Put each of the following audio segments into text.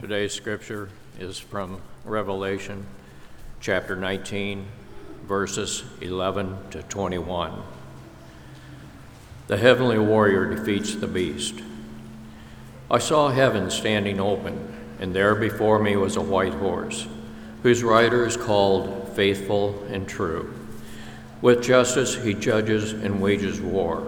Today's scripture is from Revelation chapter 19, verses 11 to 21. The heavenly warrior defeats the beast. I saw heaven standing open, and there before me was a white horse, whose rider is called Faithful and True. With justice he judges and wages war.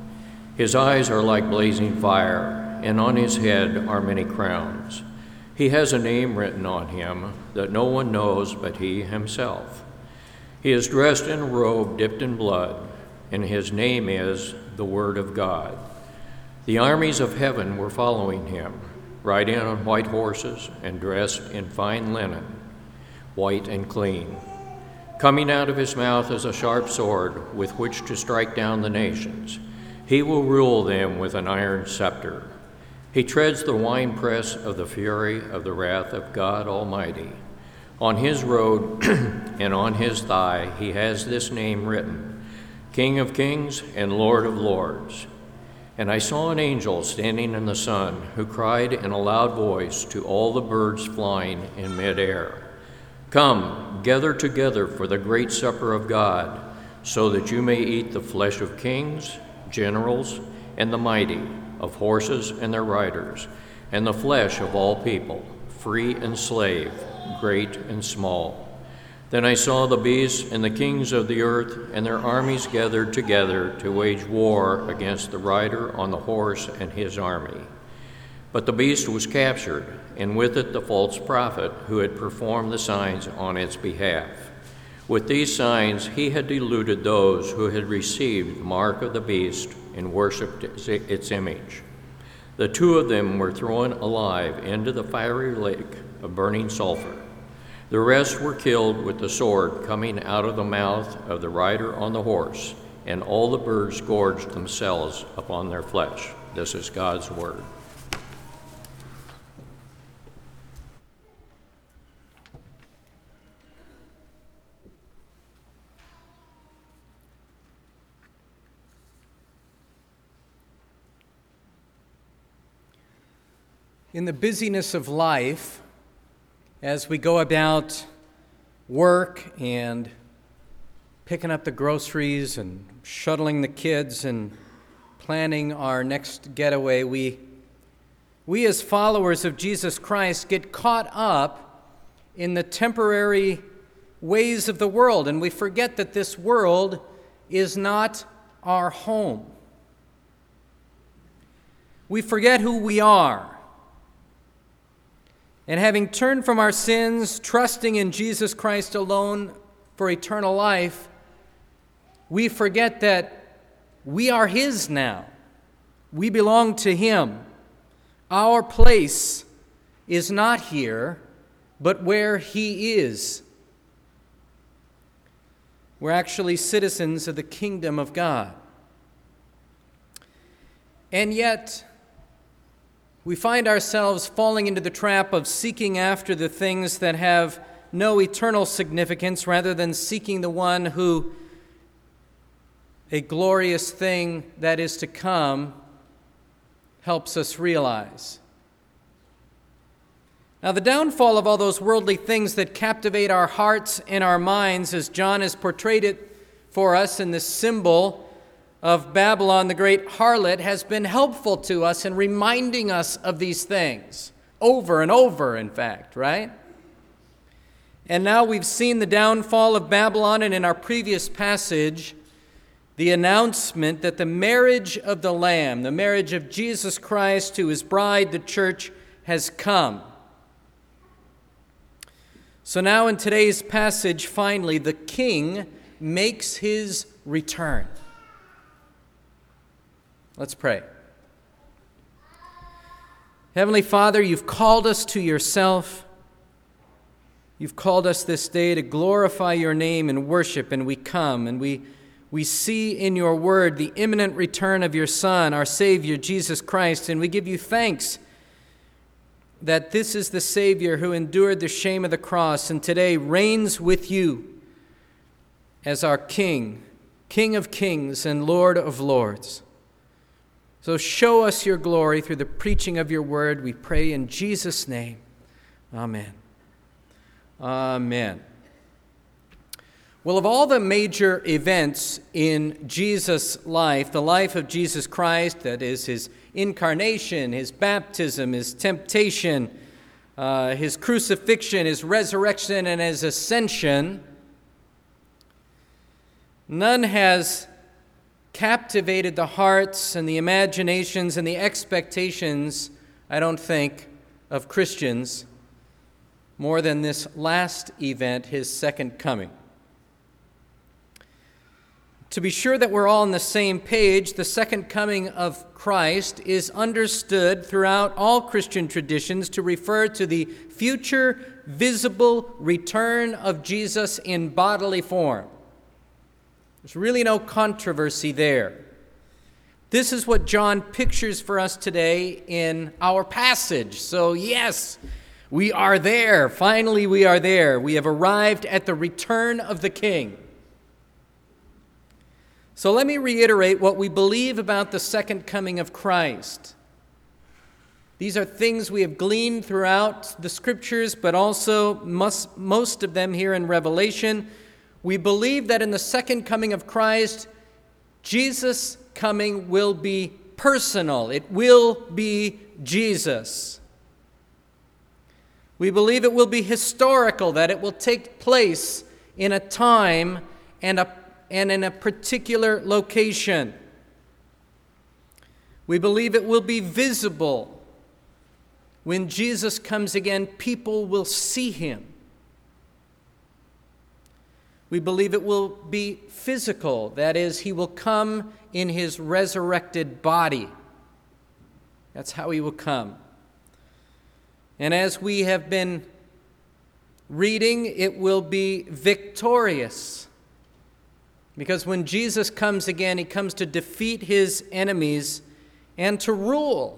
His eyes are like blazing fire, and on his head are many crowns. He has a name written on him that no one knows but he himself. He is dressed in a robe dipped in blood, and his name is the Word of God. The armies of heaven were following him, riding on white horses and dressed in fine linen, white and clean. Coming out of his mouth is a sharp sword with which to strike down the nations. He will rule them with an iron scepter. He treads the winepress of the fury of the wrath of God Almighty. On his robe and on his thigh he has this name written, King of Kings and Lord of Lords. And I saw an angel standing in the sun, who cried in a loud voice to all the birds flying in midair, Come, gather together for the great supper of God, so that you may eat the flesh of kings, generals, and the mighty, of horses and their riders, and the flesh of all people, free and slave, great and small. Then I saw the beasts and the kings of the earth and their armies gathered together to wage war against the rider on the horse and his army. But the beast was captured, and with it the false prophet who had performed the signs on its behalf. With these signs he had deluded those who had received the mark of the beast and worshipped its image. The two of them were thrown alive into the fiery lake of burning sulfur. The rest were killed with the sword coming out of the mouth of the rider on the horse, and all the birds gorged themselves upon their flesh. This is God's word. In the busyness of life, as we go about work and picking up the groceries and shuttling the kids and planning our next getaway, we as followers of Jesus Christ get caught up in the temporary ways of the world, and we forget that this world is not our home. We forget who we are. And having turned from our sins, trusting in Jesus Christ alone for eternal life, we forget that we are His now. We belong to Him. Our place is not here, but where He is. We're actually citizens of the kingdom of God. And yet, we find ourselves falling into the trap of seeking after the things that have no eternal significance rather than seeking the one who, a glorious thing that is to come, helps us realize. Now, the downfall of all those worldly things that captivate our hearts and our minds, as John has portrayed it for us in this symbol of Babylon, the great harlot, has been helpful to us in reminding us of these things over and over, in fact, right? And now we've seen the downfall of Babylon, and in our previous passage, the announcement that the marriage of the Lamb, the marriage of Jesus Christ to His bride, the church, has come. So now in today's passage, finally, the King makes His return. Let's pray. Heavenly Father, You've called us to Yourself. You've called us this day to glorify Your name and worship, and we come, and we see in Your word the imminent return of Your Son, our Savior, Jesus Christ, and we give You thanks that this is the Savior who endured the shame of the cross and today reigns with You as our King, King of kings and Lord of lords. So show us Your glory through the preaching of Your word, we pray in Jesus' name. Amen. Amen. Well, of all the major events in Jesus' life, the life of Jesus Christ, that is his incarnation, his baptism, his temptation, his crucifixion, his resurrection, and his ascension, none has captivated the hearts and the imaginations and the expectations, I don't think, of Christians more than this last event, his second coming. To be sure that we're all on the same page, the second coming of Christ is understood throughout all Christian traditions to refer to the future visible return of Jesus in bodily form. There's really no controversy there. This is what John pictures for us today in our passage. So yes, we are there. Finally, we are there. We have arrived at the return of the King. So let me reiterate what we believe about the second coming of Christ. These are things we have gleaned throughout the Scriptures, but also most of them here in Revelation. We believe that in the second coming of Christ, Jesus' coming will be personal. It will be Jesus. We believe it will be historical, that it will take place in a time and in a particular location. We believe it will be visible. When Jesus comes again, people will see him. We believe it will be physical, that is, he will come in his resurrected body. That's how he will come. And as we have been reading, it will be victorious. Because when Jesus comes again, he comes to defeat his enemies and to rule.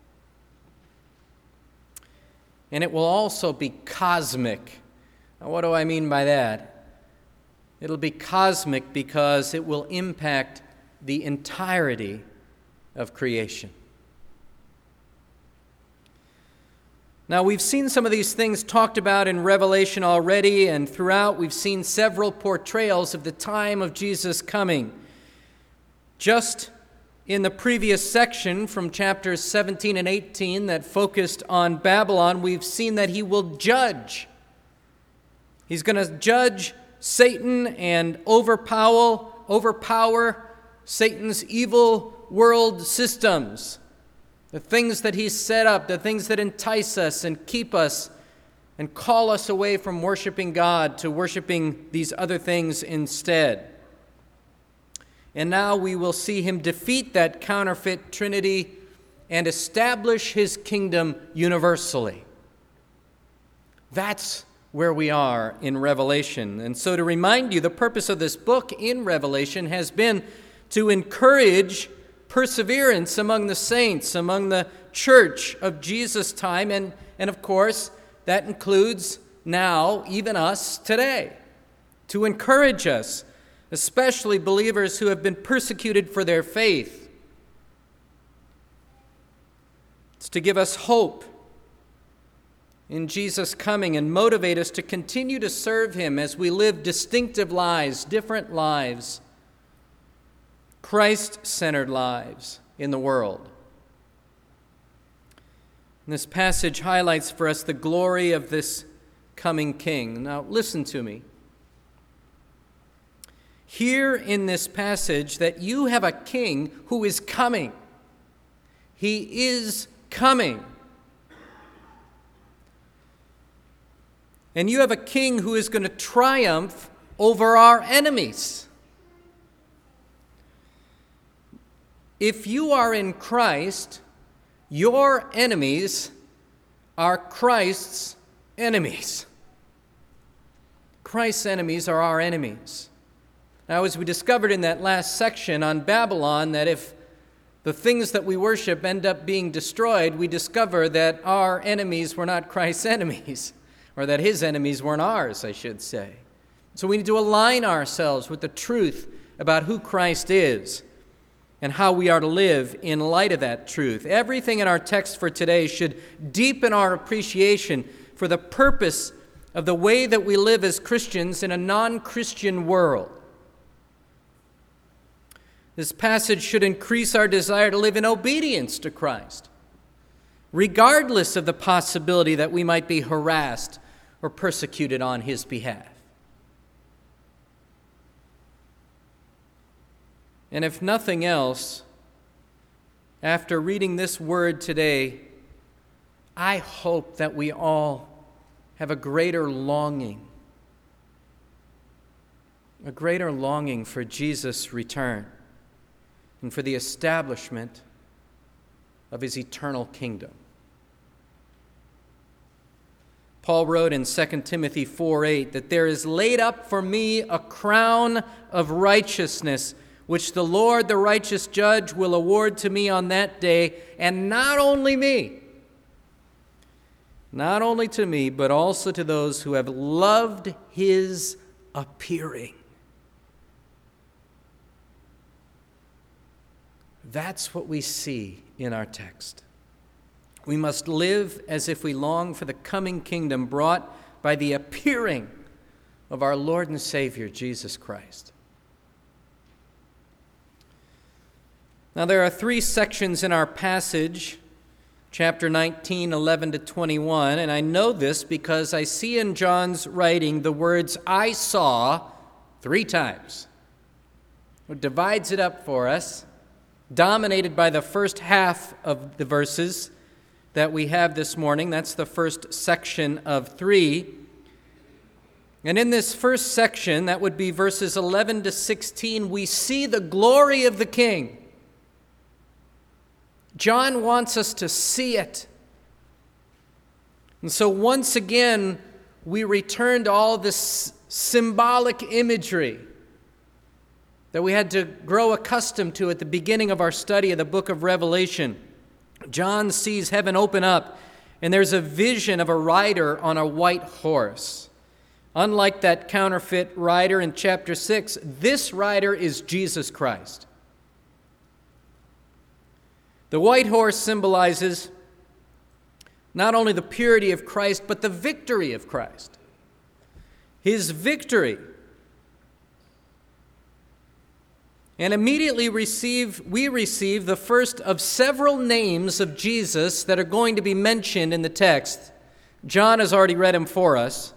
And it will also be cosmic. Now, what do I mean by that? It'll be cosmic because it will impact the entirety of creation. Now, we've seen some of these things talked about in Revelation already, and throughout we've seen several portrayals of the time of Jesus' coming. Just in the previous section from chapters 17 and 18 that focused on Babylon, we've seen that he will judge. He's going to judge Satan and overpower Satan's evil world systems. The things that he's set up, the things that entice us and keep us and call us away from worshiping God to worshiping these other things instead. And now we will see him defeat that counterfeit trinity and establish his kingdom universally. That's where we are in Revelation. And so to remind you, the purpose of this book in Revelation has been to encourage perseverance among the saints, among the church of Jesus' time, and of course, that includes now even us today, to encourage us, especially believers who have been persecuted for their faith. It's to give us hope in Jesus' coming and motivate us to continue to serve him as we live distinctive lives, different lives, Christ-centered lives in the world. And this passage highlights for us the glory of this coming king. Now, listen to me. Hear in this passage that you have a king who is coming. He is coming. And you have a king who is going to triumph over our enemies. If you are in Christ, your enemies are Christ's enemies. Christ's enemies are our enemies. Now, as we discovered in that last section on Babylon, that if the things that we worship end up being destroyed, we discover that our enemies were not Christ's enemies, or that his enemies weren't ours, I should say. So we need to align ourselves with the truth about who Christ is and how we are to live in light of that truth. Everything in our text for today should deepen our appreciation for the purpose of the way that we live as Christians in a non-Christian world. This passage should increase our desire to live in obedience to Christ, regardless of the possibility that we might be harassed or persecuted on his behalf. And if nothing else, after reading this word today, I hope that we all have a greater longing for Jesus' return and for the establishment of his eternal kingdom. Paul wrote in 2 Timothy 4:8 that there is laid up for me a crown of righteousness, which the Lord, the righteous judge, will award to me on that day, and not only to me, but also to those who have loved his appearing. That's what we see in our text. We must live as if we long for the coming kingdom brought by the appearing of our Lord and Savior, Jesus Christ. Now, there are 3 sections in our passage, chapter 19, 11 to 21, and I know this because I see in John's writing the words, "I saw," 3 times. It divides it up for us, dominated by the first half of the verses that we have this morning. That's the first section of 3. And in this first section, that would be verses 11 to 16, we see the glory of the King. John wants us to see it. And so once again, we return to all this symbolic imagery that we had to grow accustomed to at the beginning of our study of the book of Revelation. John sees heaven open up, and there's a vision of a rider on a white horse. Unlike that counterfeit rider in chapter 6, this rider is Jesus Christ. The white horse symbolizes not only the purity of Christ, but the victory of Christ. His victory. And immediately we receive the first of several names of Jesus that are going to be mentioned in the text. John has already read them for us.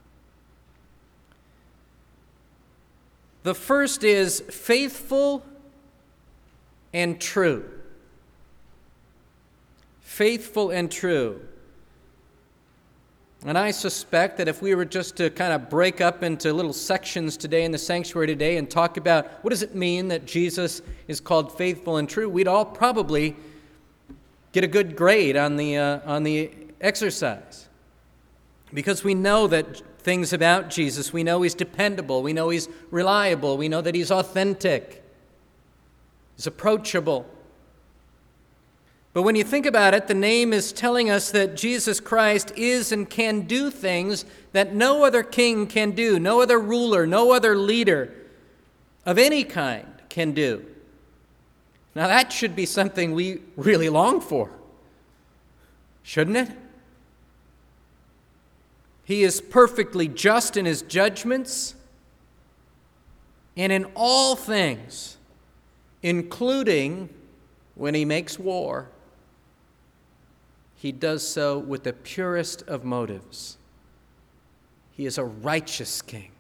The first is faithful and true. Faithful and true. And I suspect that if we were just to kind of break up into little sections today in the sanctuary today and talk about what does it mean that Jesus is called faithful and true, we'd all probably get a good grade on the exercise. Because we know that things about Jesus, we know he's dependable, we know he's reliable, we know that he's authentic, he's approachable. But when you think about it, the name is telling us that Jesus Christ is and can do things that no other king can do, no other ruler, no other leader of any kind can do. Now that should be something we really long for, shouldn't it? He is perfectly just in his judgments and in all things, including when he makes war. He does so with the purest of motives. He is a righteous king.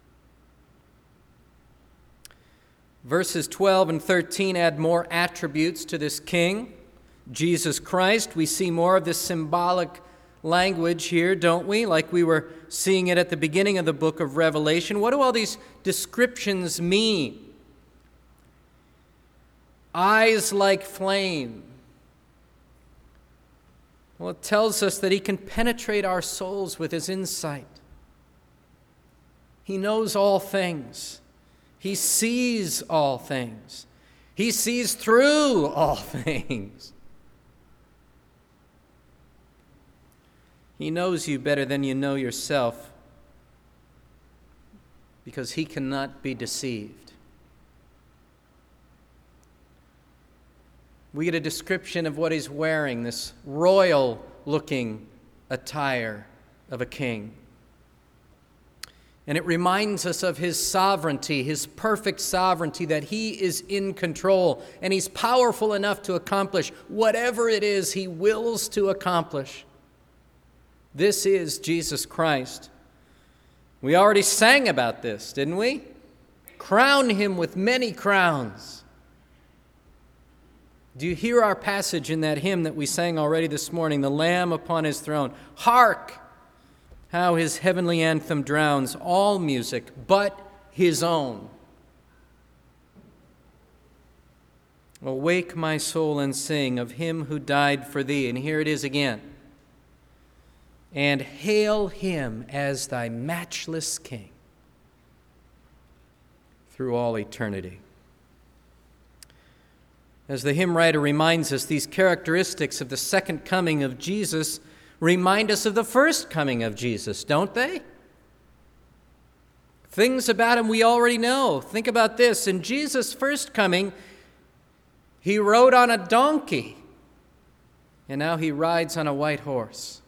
Verses 12 and 13 add more attributes to this king, Jesus Christ. We see more of this symbolic language here, don't we? Like we were seeing it at the beginning of the book of Revelation. What do all these descriptions mean? Eyes like flame. Well, it tells us that he can penetrate our souls with his insight. He knows all things. He sees all things. He sees through all things. He knows you better than you know yourself because he cannot be deceived. We get a description of what he's wearing, this royal-looking attire, of a king. And it reminds us of his sovereignty, his perfect sovereignty, that he is in control and he's powerful enough to accomplish whatever it is he wills to accomplish. This is Jesus Christ. We already sang about this, didn't we? Crown him with many crowns. Do you hear our passage in that hymn that we sang already this morning, the Lamb upon his throne? Hark! How his heavenly anthem drowns all music but his own. Awake, my soul, and sing of him who died for thee. And here it is again. And hail him as thy matchless King through all eternity. As the hymn writer reminds us, these characteristics of the second coming of Jesus remind us of the first coming of Jesus, don't they? Things about him we already know. Think about this. In Jesus' first coming, he rode on a donkey, and now he rides on a white horse.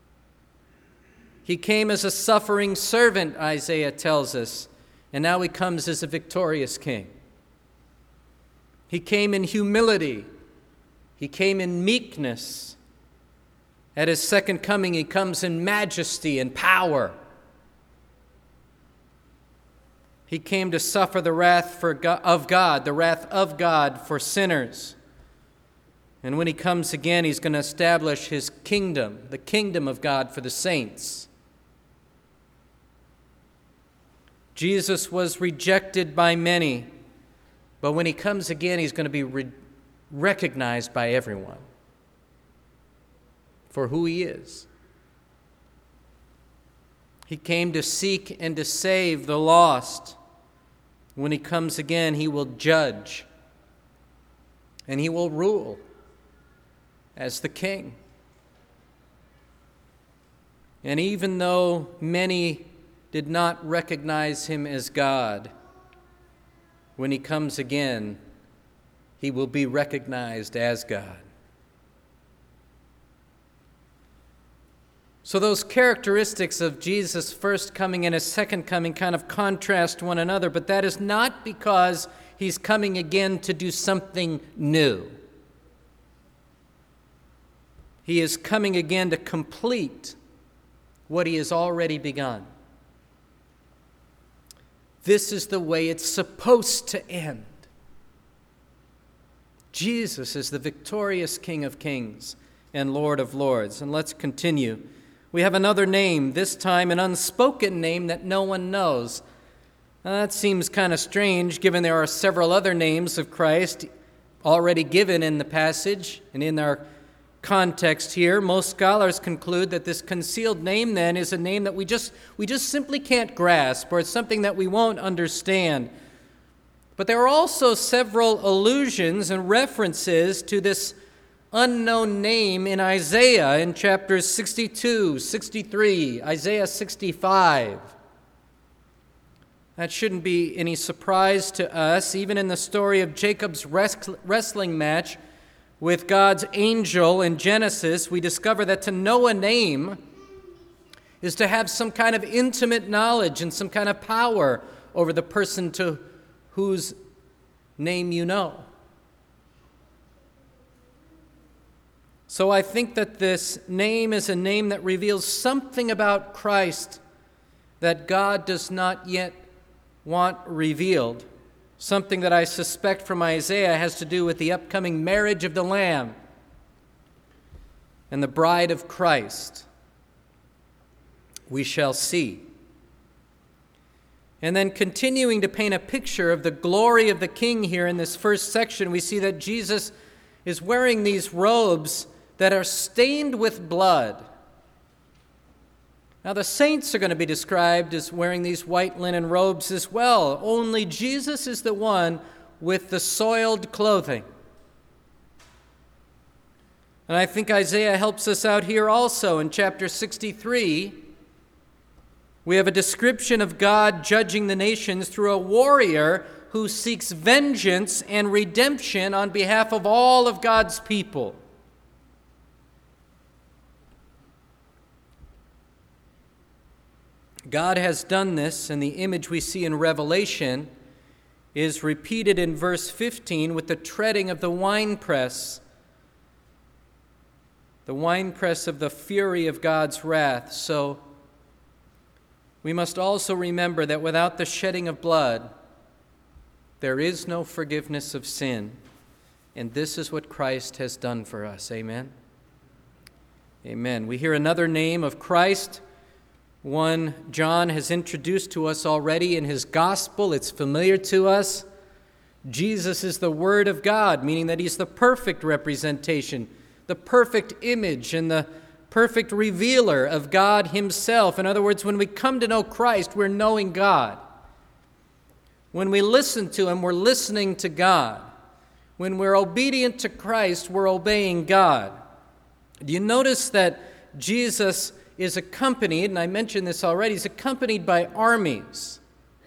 He came as a suffering servant, Isaiah tells us, and now he comes as a victorious king. He came in humility. He came in meekness. At his second coming, he comes in majesty and power. He came to suffer the wrath of God for sinners. And when he comes again, he's going to establish his kingdom, the kingdom of God for the saints. Jesus was rejected by many, but when he comes again, he's going to be recognized by everyone for who he is. He came to seek and to save the lost. When he comes again, he will judge and he will rule as the king. And even though many did not recognize him as God, when he comes again, he will be recognized as God. So those characteristics of Jesus' first coming and his second coming kind of contrast one another, but that is not because he's coming again to do something new. He is coming again to complete what he has already begun. This is the way it's supposed to end. Jesus is the victorious King of Kings and Lord of Lords. And let's continue. We have another name, this time an unspoken name that no one knows. Now, that seems kind of strange, given there are several other names of Christ already given in the passage and in our context here. Most scholars conclude that this concealed name then is a name that we just simply can't grasp, or it's something that we won't understand. But there are also several allusions and references to this unknown name in Isaiah in chapters 62, 63, Isaiah 65. That shouldn't be any surprise to us. Even in the story of Jacob's wrestling match with God's angel in Genesis, we discover that to know a name is to have some kind of intimate knowledge and some kind of power over the person to whose name you know. So I think that this name is a name that reveals something about Christ that God does not yet want revealed. Something that I suspect from Isaiah has to do with the upcoming marriage of the Lamb and the bride of Christ. We shall see. And then continuing to paint a picture of the glory of the King here in this first section, we see that Jesus is wearing these robes that are stained with blood. Now, the saints are going to be described as wearing these white linen robes as well. Only Jesus is the one with the soiled clothing. And I think Isaiah helps us out here also. In chapter 63, we have a description of God judging the nations through a warrior who seeks vengeance and redemption on behalf of all of God's people. God has done this, and the image we see in Revelation is repeated in verse 15 with the treading of the winepress of the fury of God's wrath. So we must also remember that without the shedding of blood, there is no forgiveness of sin. And this is what Christ has done for us. Amen? Amen. We hear another name of Christ, one John has introduced to us already in his gospel. It's familiar to us. Jesus is the Word of God, meaning that he's the perfect representation, the perfect image, and the perfect revealer of God himself. In other words, when we come to know Christ, we're knowing God. When we listen to him, we're listening to God. When we're obedient to Christ, we're obeying God. Do you notice that Jesus is accompanied, and I mentioned this already, he's accompanied by armies.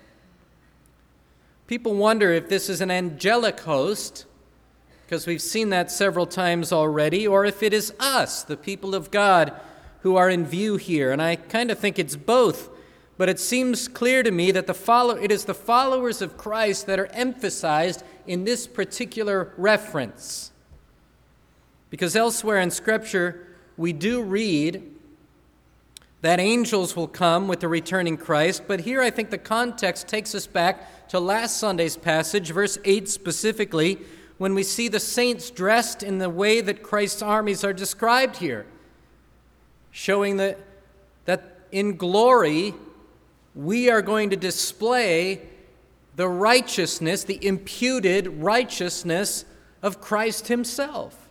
People wonder if this is an angelic host, because we've seen that several times already, or if it is us, the people of God, who are in view here. And I kind of think it's both, but it seems clear to me that it is the followers of Christ that are emphasized in this particular reference. Because elsewhere in Scripture, we do read that angels will come with the returning Christ, but here I think the context takes us back to last Sunday's passage, verse 8 specifically, when we see the saints dressed in the way that Christ's armies are described here, showing that in glory we are going to display the righteousness, the imputed righteousness of Christ himself.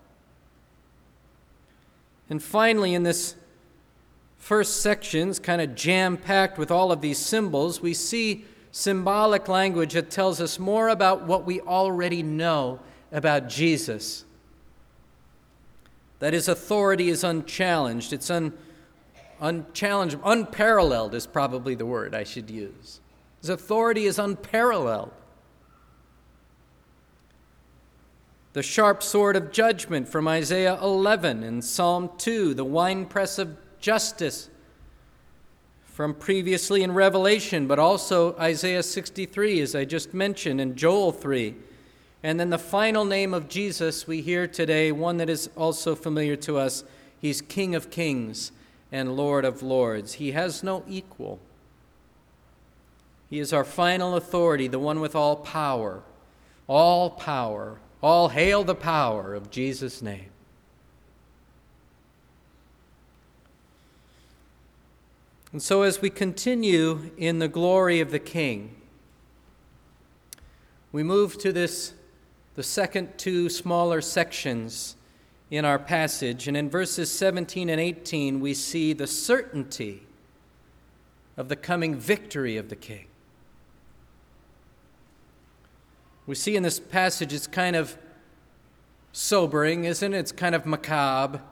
And finally, in this first section's kind of jam-packed with all of these symbols, we see symbolic language that tells us more about what we already know about Jesus. That his authority is unchallenged. It's unchallenged, unparalleled is probably the word I should use. His authority is unparalleled. The sharp sword of judgment from Isaiah 11 and Psalm 2, the winepress of justice from previously in Revelation, but also Isaiah 63, as I just mentioned, and Joel 3. And then the final name of Jesus we hear today, one that is also familiar to us. He's King of Kings and Lord of Lords. He has no equal. He is our final authority, the one with all power. All power. All hail the power of Jesus' name. And so as we continue in the glory of the King, we move to the second two smaller sections in our passage. And in verses 17 and 18, we see the certainty of the coming victory of the King. We see in this passage it's kind of sobering, isn't it? It's kind of macabre.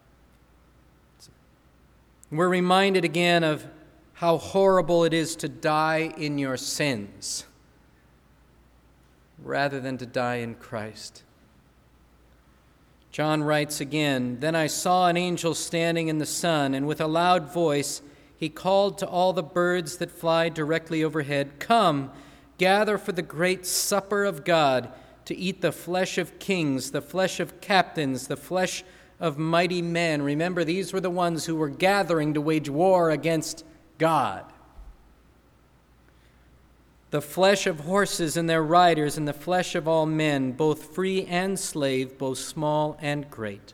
We're reminded again of how horrible it is to die in your sins rather than to die in Christ. John writes again, "Then I saw an angel standing in the sun, and with a loud voice he called to all the birds that fly directly overhead, 'Come, gather for the great supper of God, to eat the flesh of kings, the flesh of captains, the flesh of mighty men.'" Remember, these were the ones who were gathering to wage war against God. "The flesh of horses and their riders, and the flesh of all men, both free and slave, both small and great."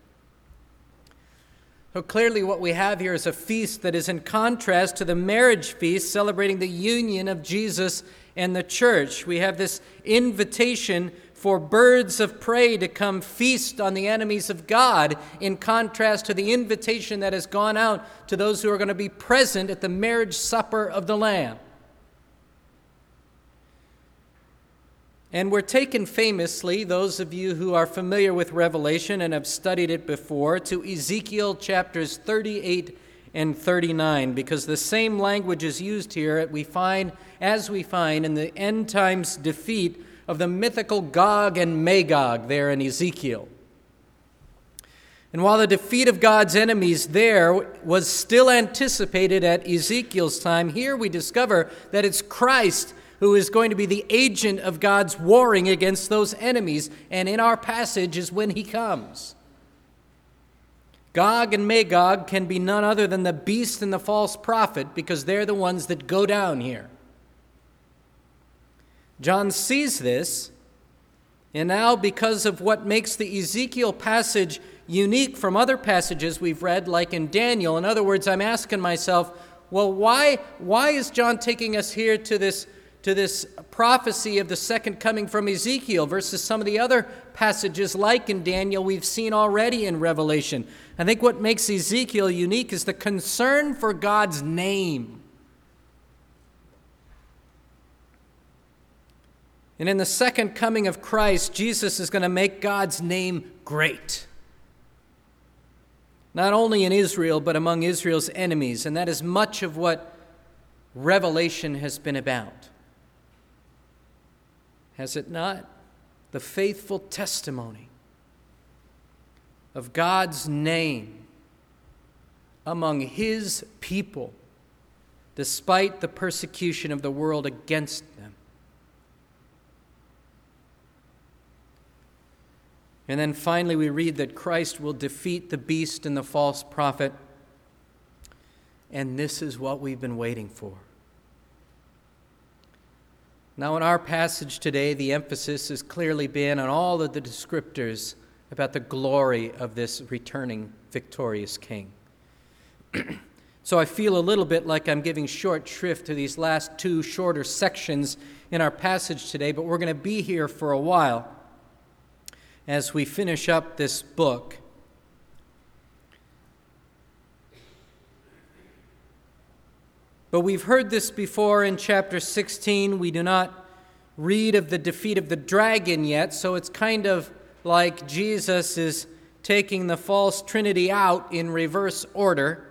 So clearly what we have here is a feast that is in contrast to the marriage feast celebrating the union of Jesus and the church. We have this invitation for birds of prey to come feast on the enemies of God, in contrast to the invitation that has gone out to those who are going to be present at the marriage supper of the Lamb. And we're taken famously, those of you who are familiar with Revelation and have studied it before, to Ezekiel chapters 38 and 39, because the same language is used here as we find in the end times defeat of the mythical Gog and Magog there in Ezekiel. And while the defeat of God's enemies there was still anticipated at Ezekiel's time, here we discover that it's Christ who is going to be the agent of God's warring against those enemies, and in our passage is when he comes. Gog and Magog can be none other than the beast and the false prophet, because they're the ones that go down here. John sees this, and now because of what makes the Ezekiel passage unique from other passages we've read, like in Daniel, in other words, I'm asking myself, well, why is John taking us here to this prophecy of the second coming from Ezekiel versus some of the other passages like in Daniel we've seen already in Revelation? I think what makes Ezekiel unique is the concern for God's name. And in the second coming of Christ, Jesus is going to make God's name great. Not only in Israel, but among Israel's enemies. And that is much of what Revelation has been about. Has it not? The faithful testimony of God's name among his people, despite the persecution of the world against them. And then finally we read that Christ will defeat the beast and the false prophet. And this is what we've been waiting for. Now in our passage today, the emphasis has clearly been on all of the descriptors about the glory of this returning victorious king. So I feel a little bit like I'm giving short shrift to these last two shorter sections in our passage today, but we're going to be here for a while as we finish up this book. But we've heard this before in chapter 16. We do not read of the defeat of the dragon yet, so it's kind of like Jesus is taking the false trinity out in reverse order.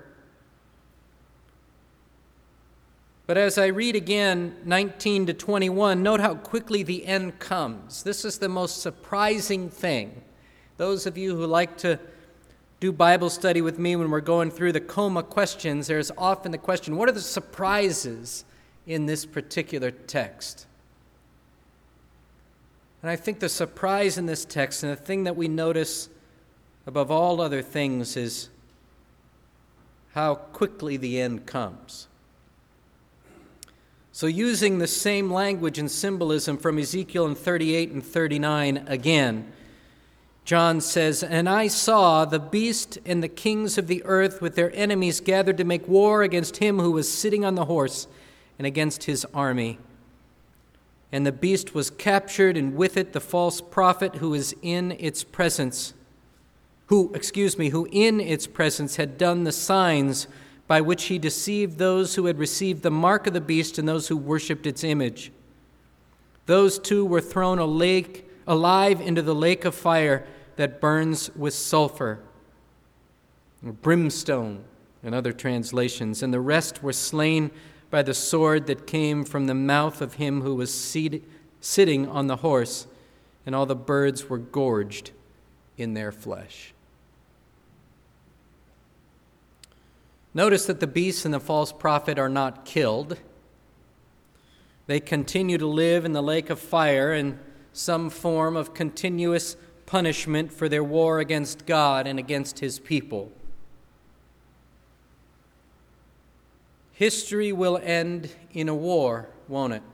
But as I read again 19 to 21, note how quickly the end comes. This is the most surprising thing. Those of you who like to do Bible study with me when we're going through the Coma questions, there's often the question, what are the surprises in this particular text? And I think the surprise in this text, and the thing that we notice above all other things, is how quickly the end comes. So using the same language and symbolism from Ezekiel in 38 and 39 again, John says, "And I saw the beast and the kings of the earth with their enemies gathered to make war against him who was sitting on the horse and against his army. And the beast was captured, and with it the false prophet who in its presence had done the signs by which he deceived those who had received the mark of the beast and those who worshipped its image. Those two were thrown alive into the lake of fire that burns with sulfur, or brimstone in other translations, and the rest were slain by the sword that came from the mouth of him who was sitting on the horse, and all the birds were gorged in their flesh." Notice that the beast and the false prophet are not killed. They continue to live in the lake of fire in some form of continuous punishment for their war against God and against his people. History will end in a war, won't it?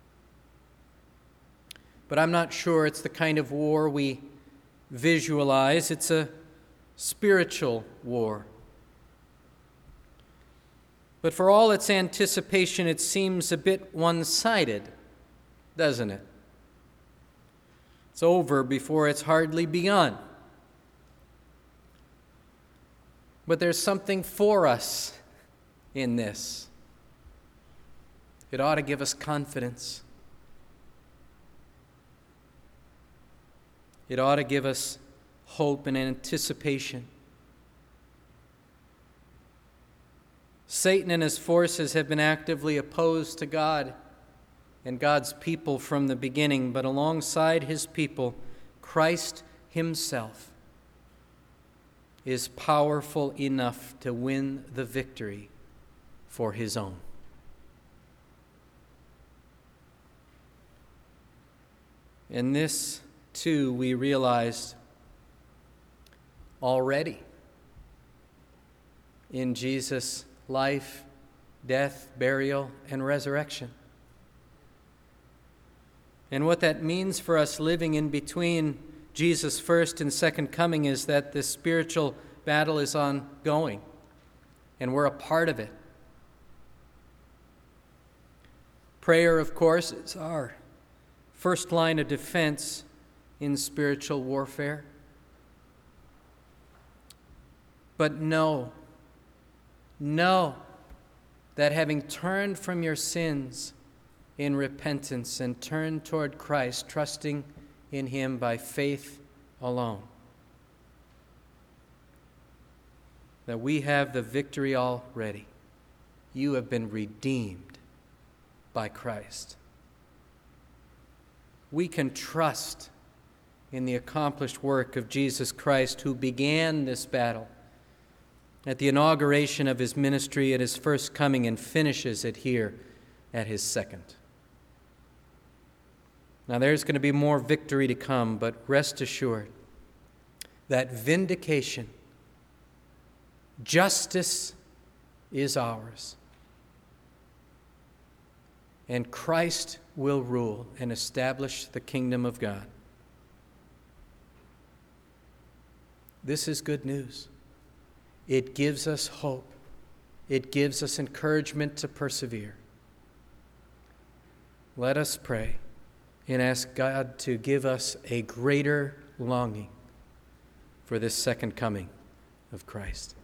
But I'm not sure it's the kind of war we visualize. It's a spiritual war. But for all its anticipation, it seems a bit one-sided, doesn't it? It's over before it's hardly begun. But there's something for us in this. It ought to give us confidence. It ought to give us hope and anticipation. Satan and his forces have been actively opposed to God and God's people from the beginning, but alongside his people, Christ himself is powerful enough to win the victory for his own. And this, too, we realized already in Jesus' life, death, burial, and resurrection. And what that means for us living in between Jesus' first and second coming is that the spiritual battle is ongoing, and we're a part of it. Prayer, of course, is our first line of defense in spiritual warfare. But know that having turned from your sins in repentance and turned toward Christ, trusting in him by faith alone, that we have the victory already. You have been redeemed by Christ. We can trust in the accomplished work of Jesus Christ, who began this battle at the inauguration of his ministry at his first coming and finishes it here at his second. Now there's going to be more victory to come, but rest assured that vindication, justice is ours. And Christ will rule and establish the kingdom of God. This is good news. It gives us hope. It gives us encouragement to persevere. Let us pray and ask God to give us a greater longing for this second coming of Christ.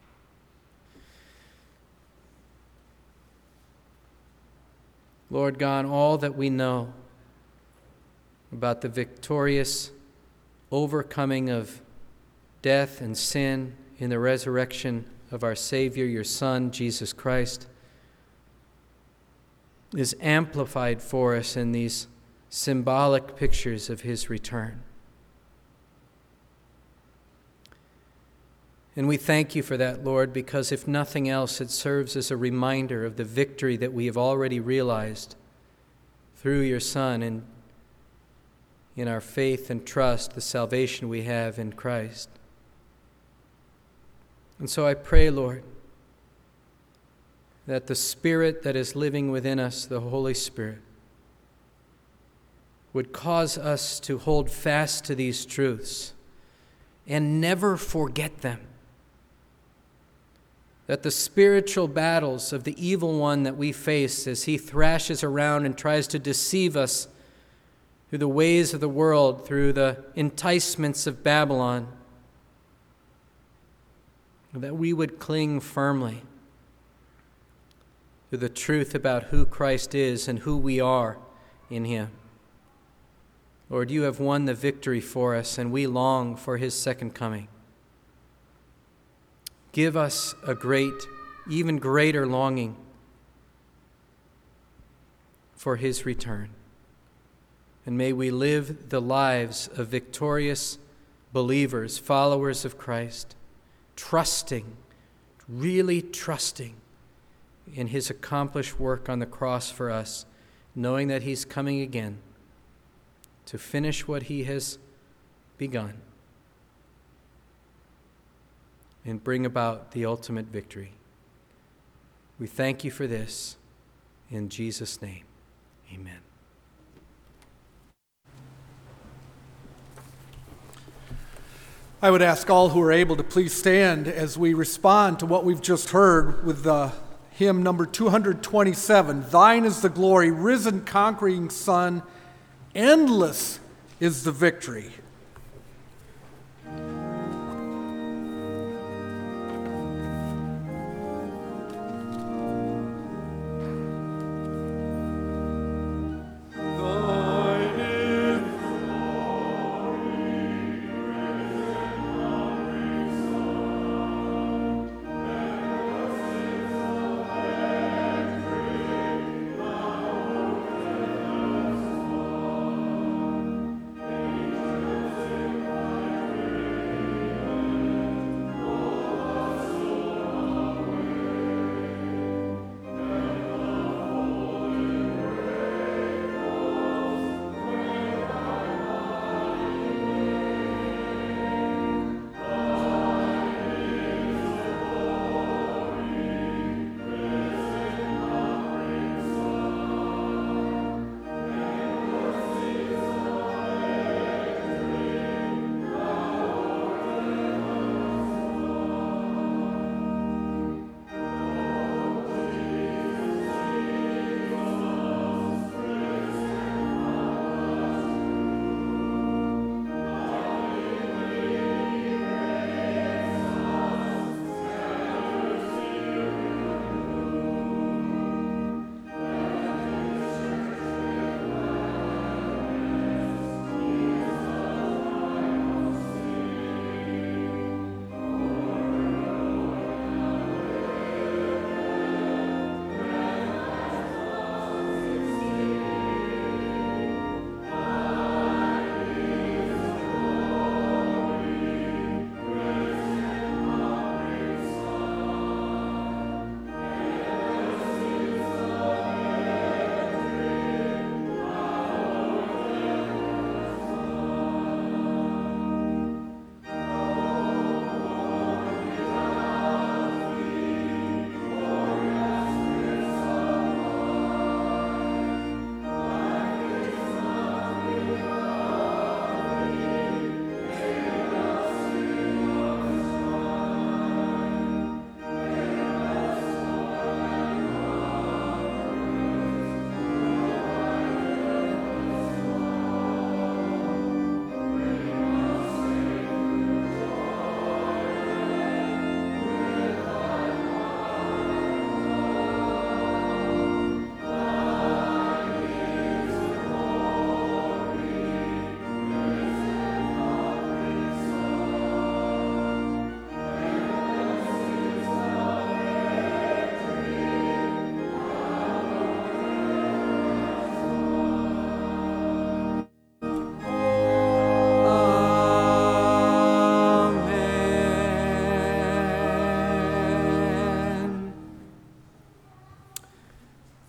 Lord God, all that we know about the victorious overcoming of death and sin in the resurrection of our Savior, your Son, Jesus Christ, is amplified for us in these symbolic pictures of his return. And we thank you for that, Lord, because if nothing else, it serves as a reminder of the victory that we have already realized through your Son and in our faith and trust, the salvation we have in Christ. And so I pray, Lord, that the Spirit that is living within us, the Holy Spirit, would cause us to hold fast to these truths and never forget them. That the spiritual battles of the evil one that we face as he thrashes around and tries to deceive us through the ways of the world, through the enticements of Babylon, that we would cling firmly to the truth about who Christ is and who we are in him. Lord, you have won the victory for us, and we long for his second coming. Give us a great, even greater longing for his return. And may we live the lives of victorious believers, followers of Christ, trusting, really trusting in his accomplished work on the cross for us, knowing that he's coming again to finish what he has begun and bring about the ultimate victory. We thank you for this. In Jesus' name, amen. I would ask all who are able to please stand as we respond to what we've just heard with the hymn number 227, Thine is the glory, risen conquering Son, endless is the victory.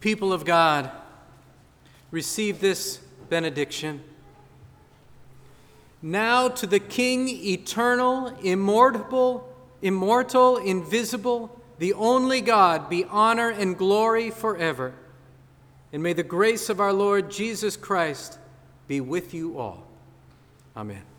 People of God, receive this benediction. Now to the King, eternal, immortal, invisible, the only God, be honor and glory forever. And may the grace of our Lord Jesus Christ be with you all. Amen.